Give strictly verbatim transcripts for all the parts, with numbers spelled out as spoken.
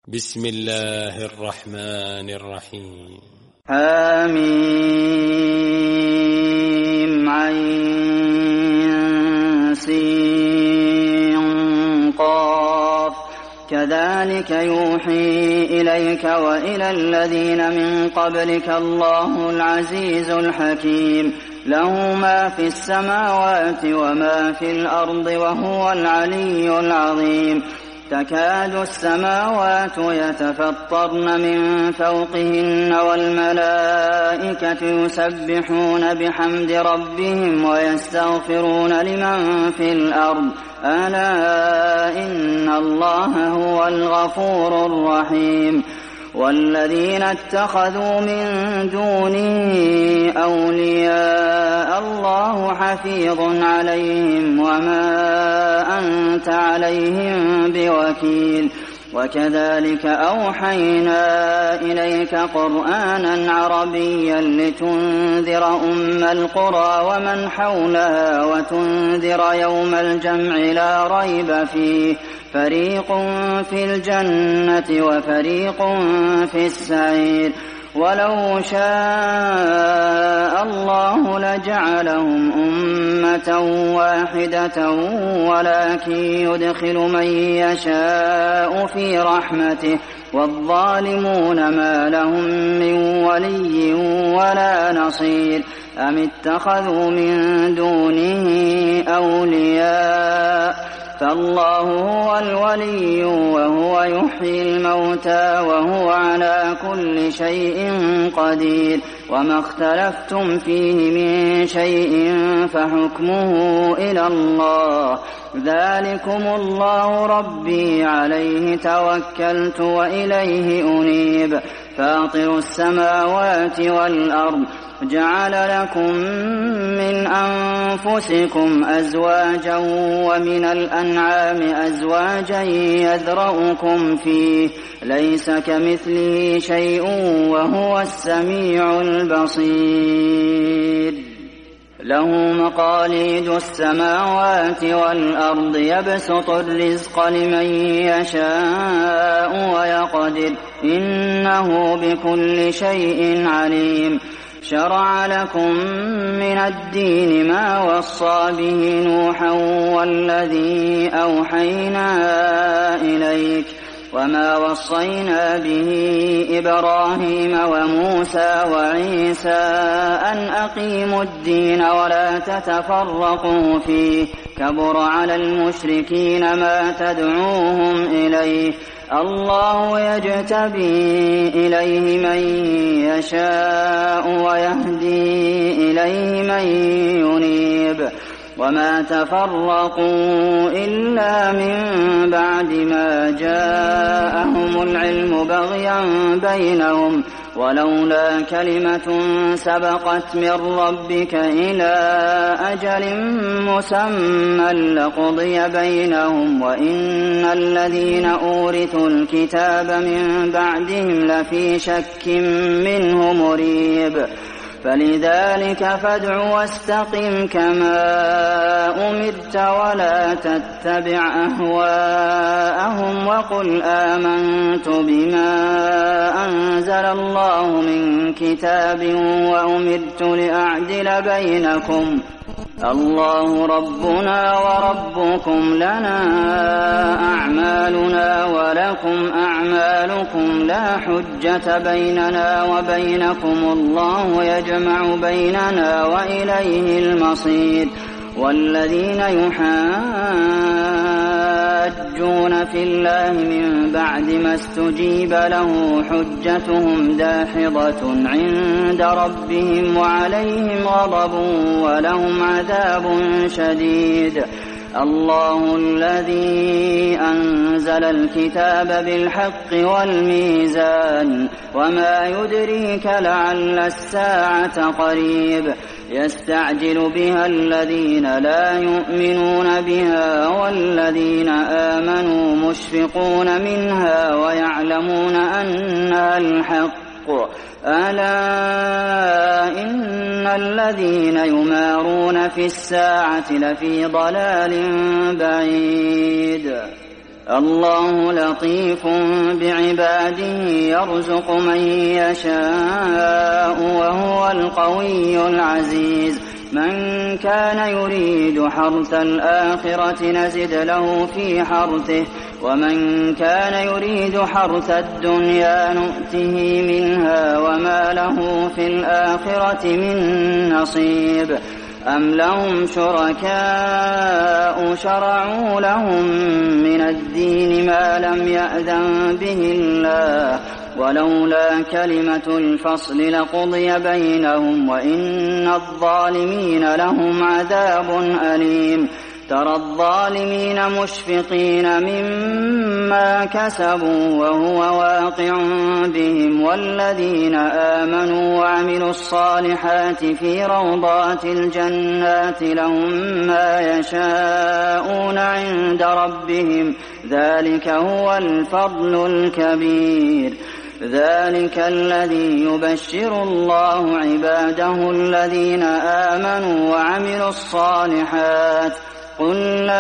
بسم الله الرحمن الرحيم. حميم عين سين قاف كذلك يوحي إليك وإلى الذين من قبلك الله العزيز الحكيم له ما في السماوات وما في الأرض وهو العلي العظيم. تكاد السماوات يتفطرن من فوقهن والملائكة يسبحون بحمد ربهم ويستغفرون لمن في الأرض ألا إن الله هو الغفور الرحيم. والذين اتخذوا من دونه أولياء الله حفيظ عليهم وما أنت عليهم بوكيل. وكذلك أوحينا إليك قرآنا عربيا لتنذر أم القرى ومن حولها وتنذر يوم الجمع لا ريب فيه فريق في الجنة وفريق في السعير. ولو شاء الله لجعلهم أمة واحدة ولكن يدخل من يشاء في رحمته والظالمون ما لهم من ولي ولا نصير. أم اتخذوا من دونه أولياء فالله هو الولي وهو يحيي الموتى وهو على كل شيء قدير. وما اختلفتم فيه من شيء فحكمه إلى الله ذلكم الله ربي عليه توكلت وإليه أنيب. فاطر السماوات والأرض جعل لكم من أنفسكم أزواجا ومن الأنعام أزواجا يذرؤكم فيه ليس كمثله شيء وهو السميع البصير. له مقاليد السماوات والأرض يبسط الرزق لمن يشاء ويقدر إنه بكل شيء عليم. شرع لكم من الدين ما وصى به نوحا والذي أوحينا إليك وما وصينا به إبراهيم وموسى وعيسى أن أقيموا الدين ولا تتفرقوا فيه كبر على المشركين ما تدعوهم إليه الله يجتبي إليه من يشاء ويهدي إليه من ينيب. وما تفرقوا إلا من بعد ما جاءهم العلم بغيا بينهم ولولا كلمة سبقت من ربك إلى أجل مسمى لقضي بينهم وإن الذين أورثوا الكتاب من بعدهم لفي شك منه مريب. فلذلك فادع واستقم كما أمرت ولا تتبع أهواءهم وقل آمنت بما أنزل الله من كتاب وأمرت لأعدل بينكم الله ربنا وربكم لنا أعمالنا ولكم أعمالكم لا حجة بيننا وبينكم الله يجمع بيننا وإليه المصير. والذين يحاجون في الله من بعد ما استجيب له حجتهم داحضة عند ربهم وعليهم غضب ولهم عذاب شديد. الله الذي أنزل الكتاب بالحق والميزان وما يدريك لعل الساعة قريب. يستعجل بها الذين لا يؤمنون بها والذين آمنوا مشفقون منها ويعلمون أنها الحق ألا إن الذين يمارون في الساعة لفي ضلال بعيد. الله لطيف بعباده يرزق من يشاء وهو القوي العزيز من كان يريد حرث الآخرة نزد له في حرثه ومن كان يريد حرث الدنيا نؤته منها وما له في الآخرة من نصيب أم لهم شركاء شرعوا لهم من الدين ما لم يأذن به الله ولولا كلمة الفصل لقضي بينهم وإن الظالمين لهم عذاب أليم ترى الظالمين مشفقين مما كسبوا وهو واقع بهم والذين آمنوا وعملوا الصالحات في روضات الجنات لهم ما يشاءون عند ربهم ذلك هو الفضل الكبير ذلك الذي يبشر الله عباده الذين آمنوا وعملوا الصالحات قل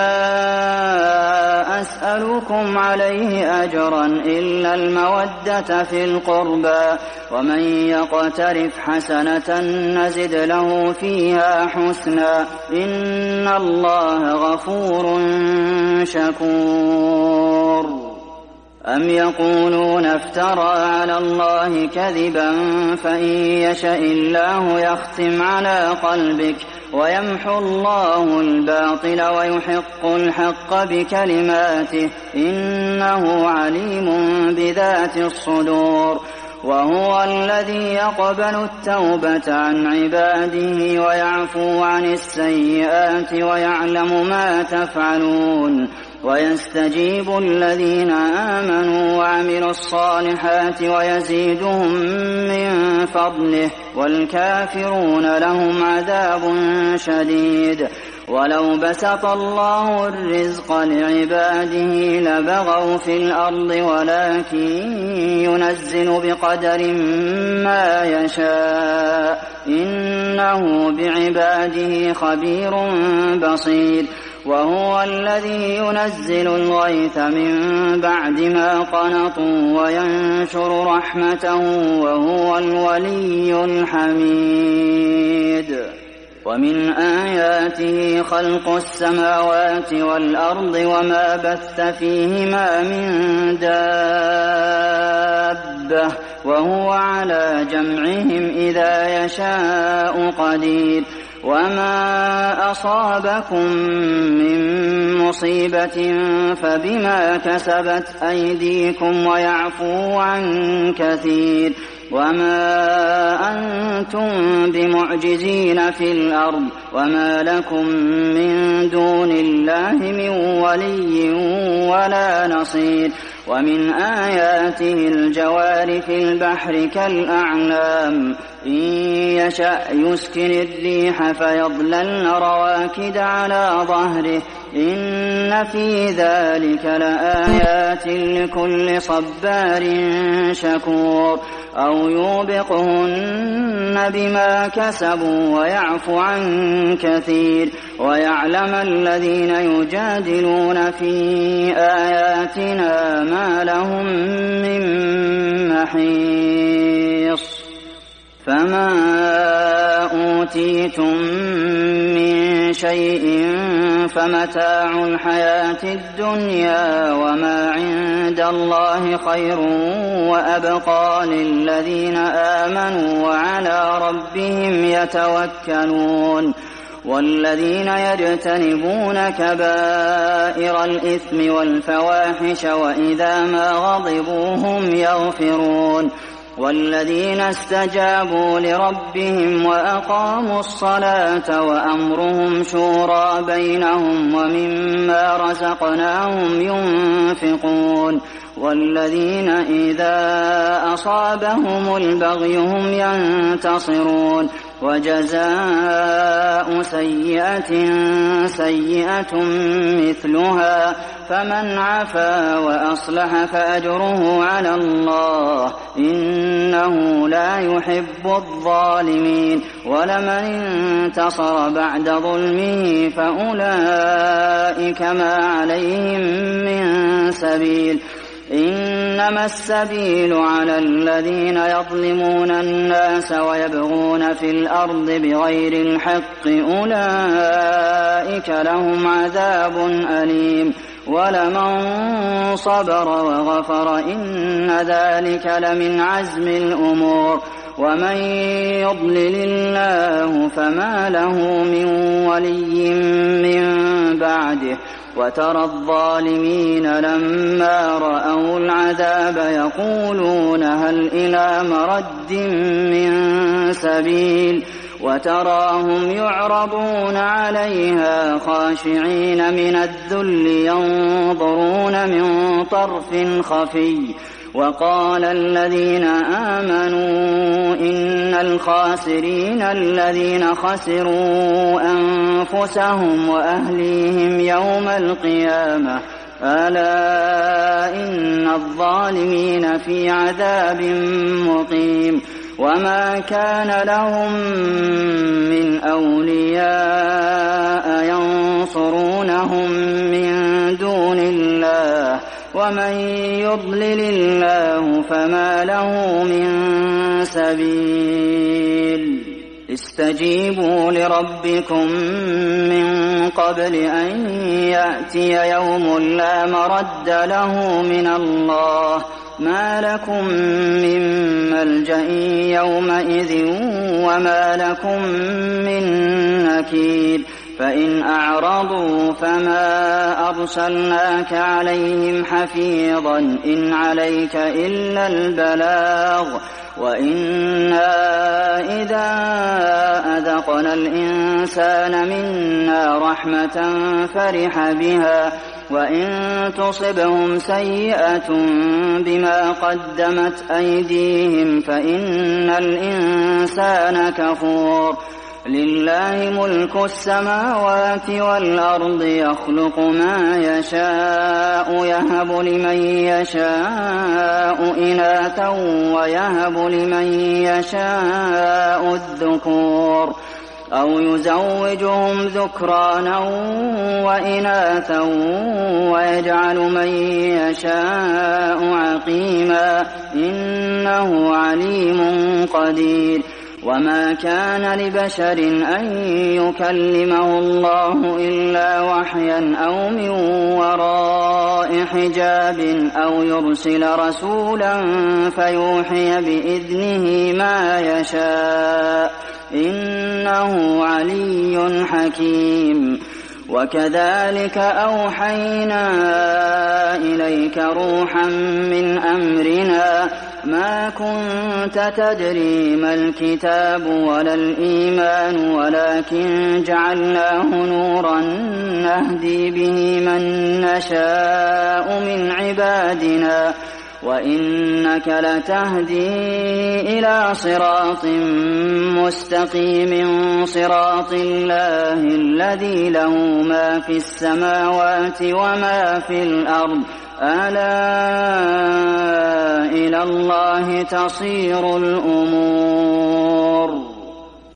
لا أسألكم عليه أجرا إلا المودة في القربى ومن يقترف حسنة نزد له فيها حسنا إن الله غفور شكور أم يقولون افترى على الله كذبا فإن يشأ الله يختم على قلبك ويمحو الله الباطل ويحق الحق بكلماته إنه عليم بذات الصدور وهو الذي يقبل التوبة عن عباده ويعفو عن السيئات ويعلم ما تفعلون ويستجيب الذين آمنوا وعملوا الصالحات ويزيدهم من فضله والكافرون لهم عذاب شديد ولو بسط الله الرزق لعباده لبغوا في الأرض ولكن ينزل بقدر ما يشاء إنه بعباده خبير بصير وهو الذي ينزل الغيث من بعد ما قنطوا وينشر رحمته وهو الولي الحميد ومن آياته خلق السماوات والأرض وما بث فيهما من دابة وهو على جمعهم إذا يشاء قدير وما أصابكم من مصيبة فبما كسبت أيديكم ويعفو عن كثير وما أنتم بمعجزين في الأرض وما لكم من دون الله من ولي ولا نصير ومن آياته الجوار في البحر كالأعلام إن يشأ يسكن الريح فيظللن رواكد على ظهره إن في ذلك لآيات لكل صبار شكور أو يوبقهن بما كسبوا ويعفو عن كثير ويعلم الذين يجادلون في آياتنا ما لهم من محيص فما أوتيتم من شيء فمتاع الحياة الدنيا وما عند الله خير وأبقى للذين آمنوا وعلى ربهم يتوكلون والذين يجتنبون كبائر الإثم والفواحش وإذا ما غضبوا هم يغفرون والذين استجابوا لربهم وأقاموا الصلاة وأمرهم شورى بينهم ومما رزقناهم ينفقون والذين إذا أصابهم البغي هم ينتصرون وجزاء سيئة سيئة مثلها فمن عفا وأصلح فأجره على الله إنه لا يحب الظالمين ولمن انتصر بعد ظلمه فأولئك ما عليهم من سبيل إنما السبيل على الذين يظلمون الناس ويبغون في الأرض بغير الحق أولئك لهم عذاب أليم ولمن صبر وغفر إن ذلك لمن عزم الأمور ومن يضلل الله فما له من ولي من بعده وترى الظالمين لما رأوا العذاب يقولون هل إلى مرد من سبيل وتراهم يعرضون عليها خاشعين من الذل ينظرون من طرف خفي وقال الذين آمنوا إن الخاسرين الذين خسروا أنفسهم وأهليهم يوم القيامة ألا إن الظالمين في عذاب مقيم وما كان لهم من أولياء ينصرونهم من دون الله ومن يضلل الله فما له من سبيل استجيبوا لربكم من قبل أن يأتي يوم لا مرد له من الله ما لكم من ملجأ يومئذ وما لكم من نكير فإن أعرضوا فما أرسلناك عليهم حفيظا إن عليك إلا البلاغ وإنا إذا أذقنا الإنسان منا رحمة فرح بها وإن تصبهم سيئة بما قدمت أيديهم فإن الإنسان كفور لله ملك السماوات والأرض يخلق ما يشاء يهب لمن يشاء إناثا ويهب لمن يشاء الذكور أو يزوجهم ذكرانا وإناثا ويجعل من يشاء عقيما إنه عليم قدير وما كان لبشر أن يكلمه الله إلا وحيا أو من وراء حجاب أو يرسل رسولا فيوحي بإذنه ما يشاء إنه علي حكيم وكذلك أوحينا إليك روحا من أمرنا ما كنت تدري ما الكتاب ولا الإيمان ولكن جعلناه نورا نهدي به من نشاء من عبادنا وإنك لتهدي إلى صراط مستقيم صراط الله الذي له ما في السماوات وما في الأرض ألا إلى الله تصير الأمور